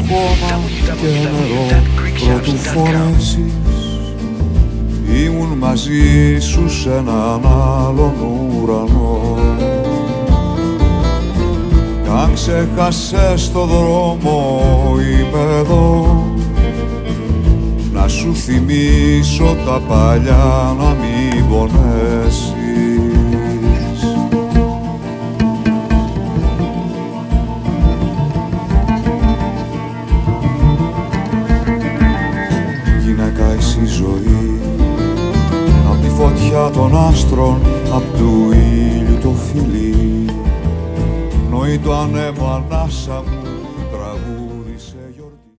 χώμα και νερό πρωτού φορέσεις. Ήμουν μαζί σου σ' έναν άλλον ουρανό. Κι αν ξέχασες το δρόμο είμαι εδώ, να σου θυμίσω τα παλιά να μην πονέσεις. Γυναίκα εσύ ζωή, απ' τη φωτιά των άστρων, απ' του ήλιου το φιλί, πνοή το ανέμο ανάσα μου τραγούδισε.